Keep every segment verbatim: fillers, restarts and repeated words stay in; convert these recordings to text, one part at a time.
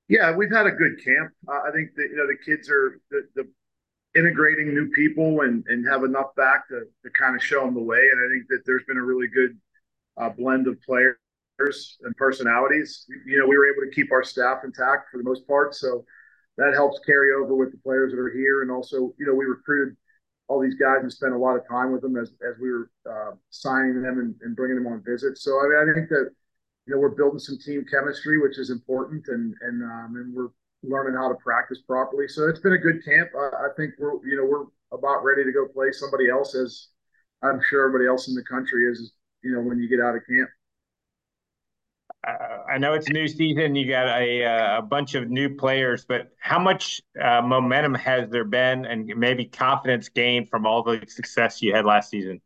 Yeah, we've had a good camp. Uh, I think that you know the kids are the, the integrating new people and and have enough back to to kind of show them the way. And I think that there's been a really good uh, blend of players and personalities. You know, we were able to keep our staff intact for the most part, so that helps carry over with the players that are here. And also, you know, we recruited all these guys and spent a lot of time with them as as we were uh, signing them and, and bringing them on visits. So I mean, I think that you know we're building some team chemistry, which is important, and and um, and we're learning how to practice properly. So it's been a good camp. Uh, I think we're you know we're about ready to go play somebody else, as I'm sure everybody else in the country is. You know, when you get out of camp. Uh, I know it's a new season. You got a uh, a bunch of new players, but how much uh, momentum has there been, and maybe confidence gained from all the success you had last season?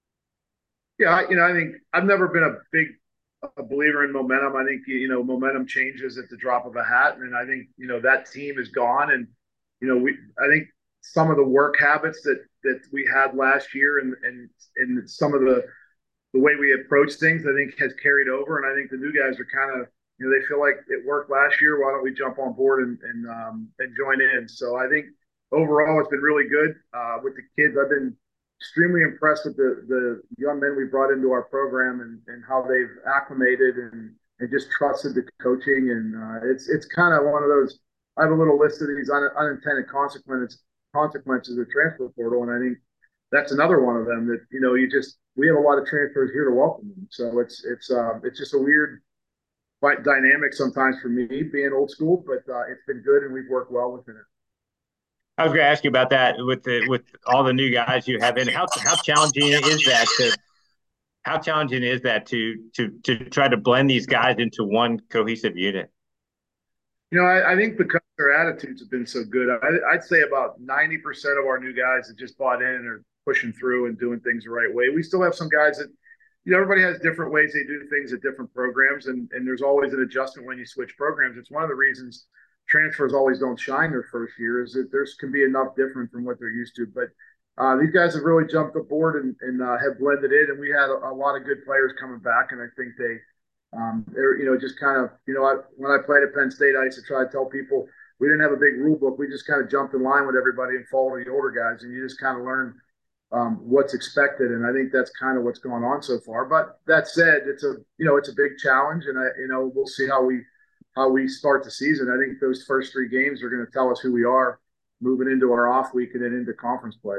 Yeah, you know, I think I've never been a big a believer in momentum. I think you know momentum changes at the drop of a hat, and I think you know that team is gone. And you know, we I think some of the work habits that that we had last year, and and and some of the the way we approach things, I think has carried over. And I think the new guys are kind of you know they feel like it worked last year. Why don't we jump on board and and um, and join in? So I think overall it's been really good uh, with the kids. I've been extremely impressed with the the young men we brought into our program and and how they've acclimated and and just trusted the coaching. And uh, it's it's kind of one of those. I have a little list of these un, unintended consequences consequences of transfer portal, and I think that's another one of them that you know you just we have a lot of transfers here to welcome them. So it's it's um, it's just a weird dynamic sometimes for me being old school, but uh, it's been good and we've worked well within it. I was going to ask you about that with the with all the new guys you have in. How how challenging is that to how challenging is that to to to try to blend these guys into one cohesive unit? You know, I, I think because their attitudes have been so good, I, I'd say about ninety percent of our new guys that just bought in and are pushing through and doing things the right way. We still have some guys that, you know, everybody has different ways they do things at different programs, and, and there's always an adjustment when you switch programs. It's one of the reasons transfers always don't shine their first year is that there's can be enough different from what they're used to. But uh, these guys have really jumped aboard and, and uh, have blended in, and we had a, a lot of good players coming back, and I think they um, they're, you know, just kind of, you know, I, when I played at Penn State, I used to try to tell people we didn't have a big rule book. We just kind of jumped in line with everybody and followed the older guys, and you just kind of learn um, what's expected. And I think that's kind of what's going on so far. But that said, it's a, you know, it's a big challenge, and I, you know, we'll see how we how we start the season. I think those first three games are going to tell us who we are moving into our off week and then into conference play.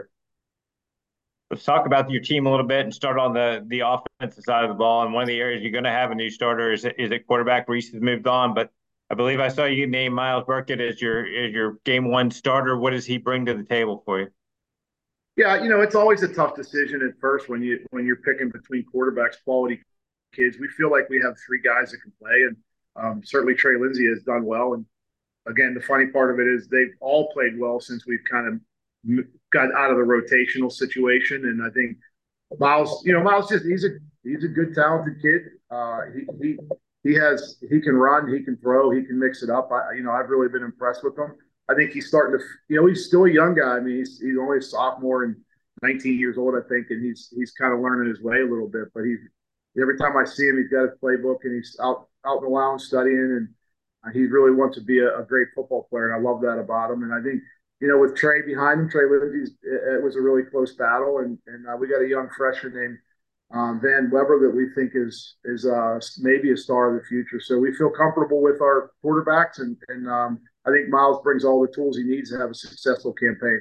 Let's talk about your team a little bit and start on the the offensive side of the ball. And one of the areas you're going to have a new starter is is at quarterback. Reese has moved on, but I believe I saw you name Miles Burkett as your as your game one starter. What does he bring to the table for you? Yeah, you know, it's always a tough decision at first when you when you're picking between quarterbacks, quality kids. We feel like we have three guys that can play, and um, certainly Trey Lindsey has done well. And again, the funny part of it is they've all played well since we've kind of got out of the rotational situation. And I think Miles, you know, Miles just he's a he's a good talented kid. Uh, he he he has he can run, he can throw, he can mix it up. I you know I've really been impressed with him. I think he's starting to you know he's still a young guy. I mean he's he's only a sophomore and nineteen years old I think, and he's he's kind of learning his way a little bit. But he's every time I see him, he's got his playbook and he's out out in the lounge studying, and he really wants to be a, a great football player. And I love that about him. And I think you know, with Trey behind him, Trey Lindsey, it was a really close battle, and and uh, we got a young freshman named um, Van Weber that we think is is uh, maybe a star of the future. So we feel comfortable with our quarterbacks, and and um, I think Miles brings all the tools he needs to have a successful campaign.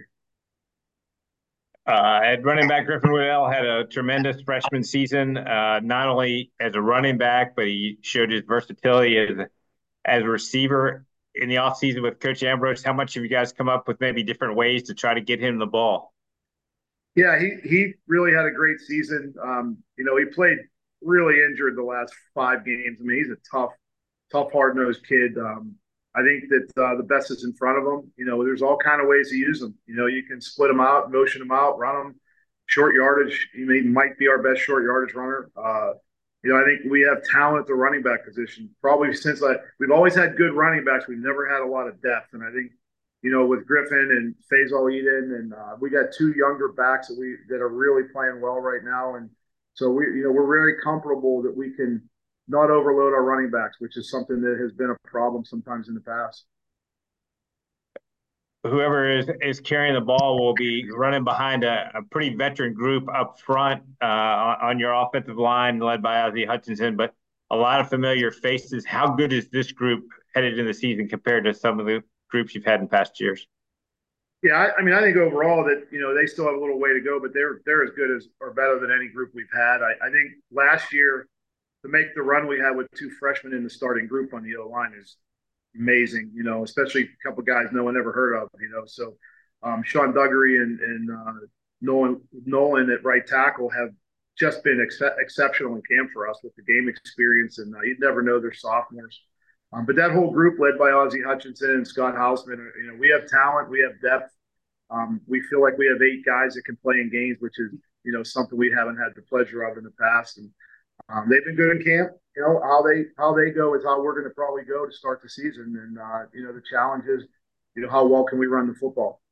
Uh, at running back, Griffin Woodell had a tremendous freshman season, uh, not only as a running back, but he showed his versatility as a, as a receiver in the offseason with Coach Ambrose. How much have you guys come up with maybe different ways to try to get him the ball? Yeah, he he really had a great season. Um, you know, he played really injured the last five games. I mean, he's a tough, tough, hard nosed kid. Um, I think that uh, the best is in front of him. You know, there's all kind of ways to use him. You know, you can split him out, motion him out, run him, short yardage. He may, might be our best short yardage runner. Uh, you know, I think we have talent at the running back position. Probably since I, we've always had good running backs, we've never had a lot of depth. And I think you know, with Griffin and Faisal Eden, and uh, we got two younger backs that we that are really playing well right now, and so we, you know, we're very comfortable that we can not overload our running backs, which is something that has been a problem sometimes in the past. Whoever is is carrying the ball will be running behind a, a pretty veteran group up front uh, on your offensive line, led by Ozzie Hutchinson, but a lot of familiar faces. How good is this group headed in the season compared to some of the groups you've had in past years? Yeah, I, I mean, I think overall that you know they still have a little way to go, but they're they're as good as or better than any group we've had. I, I think last year to make the run we had with two freshmen in the starting group on the O line is amazing. You know, especially a couple guys no one ever heard of. You know, so um, Sean Duggery and and uh, Nolan Nolan at right tackle have just been ex- exceptional in camp for us with the game experience, and uh, you'd never know they're sophomores. Um, but that whole group, led by Ozzie Hutchinson and Scott Hausman, you know, we have talent, we have depth. Um, we feel like we have eight guys that can play in games, which is you know something we haven't had the pleasure of in the past. And um, they've been good in camp. You know how they how they go is how we're going to probably go to start the season. And uh, you know the challenge is, you know, how well can we run the football?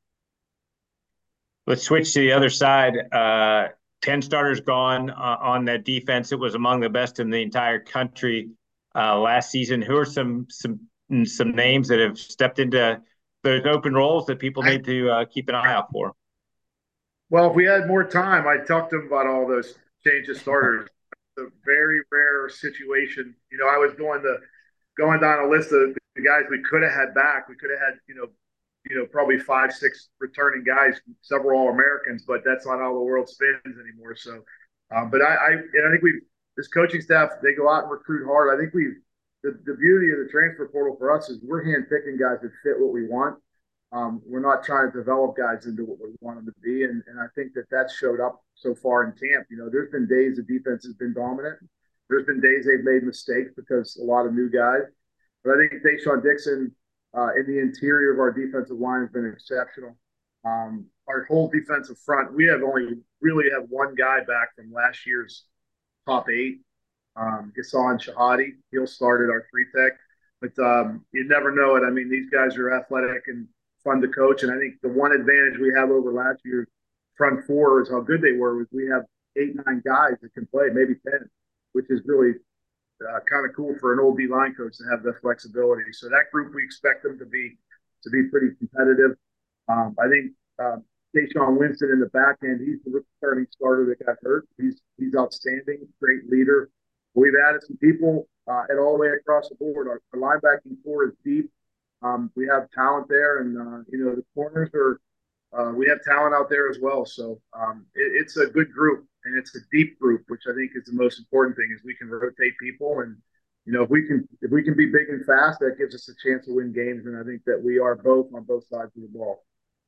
Let's switch to the other side. Uh, ten starters gone uh, on that defense. It was among the best in the entire country uh, last season. Who are some some some names that have stepped into those open roles that people need to uh, keep an eye out for? Well, if we had more time, I'd talk to them about all those change of starters. It's a very rare situation. You know, I was going to going down a list of the guys we could have had back. We could have had, you know, you know, probably five, six returning guys, several All Americans, but that's not how the world spins anymore. So, um, but I, I, and I think we, this coaching staff, they go out and recruit hard. I think we, the, the beauty of the transfer portal for us is we're hand picking guys that fit what we want. Um, we're not trying to develop guys into what we want them to be, and, and I think that that's showed up so far in camp. You know, there's been days the defense has been dominant. There's been days they've made mistakes because a lot of new guys. But I think Deshaun Dixon uh, in the interior of our defensive line has been exceptional. Um, our whole defensive front, we have only really have one guy back from last year's top eight, um, Ghassan Shahadi. He'll start at our three tech. But um, you never know it. I mean, these guys are athletic and fun to coach. And I think the one advantage we have over last year's front four is how good they were. Was we have eight, nine guys that can play, maybe ten, which is really uh, kind of cool for an old D line coach to have that flexibility. So that group, we expect them to be to be pretty competitive. Um, I think uh, Deshaun Winston in the back end, he's the returning starter that got hurt. He's he's outstanding, great leader. We've added some people uh, at all the way across the board. Our, our linebacking core is deep. Um, we have talent there, and uh, you know the corners are. Uh, we have talent out there as well. So um, it, it's a good group, and it's a deep group, which I think is the most important thing. Is we can rotate people, and you know if we can if we can be big and fast, that gives us a chance to win games. And I think that we are both on both sides of the ball.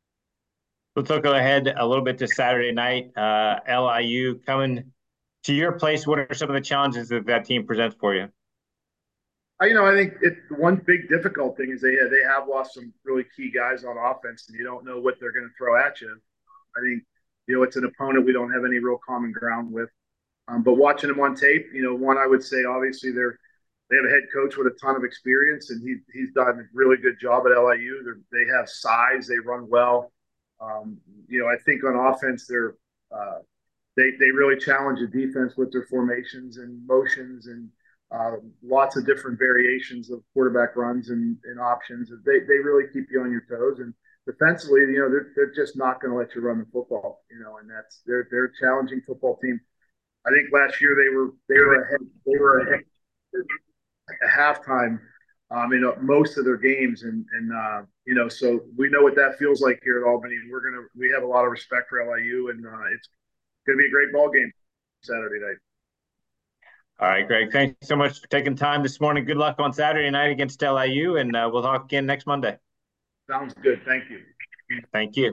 Let's look ahead a little bit to Saturday night. Uh, L I U coming to your place. What are some of the challenges that that team presents for you? You know, I think it, one big difficult thing is they they have lost some really key guys on offense, and you don't know what they're going to throw at you. I think you know it's an opponent we don't have any real common ground with. Um, but watching them on tape, you know, one I would say obviously they're they have a head coach with a ton of experience, and he he's done a really good job at L I U. They're, they have size, they run well. Um, you know, I think on offense they're uh, they they really challenge the defense with their formations and motions and uh, lots of different variations of quarterback runs and, and options. They they really keep you on your toes. And defensively, you know, they're they're just not going to let you run the football. You know, and that's they're they're a challenging football team. I think last year they were they were ahead they were ahead at halftime um, in uh, most of their games, and and uh, you know, so we know what that feels like here at Albany. We're gonna we have a lot of respect for L I U, and uh, it's gonna be a great ball game Saturday night. All right, Greg. Thanks so much for taking time this morning. Good luck on Saturday night against L I U, and uh, we'll talk again next Monday. Sounds good. Thank you. Thank you.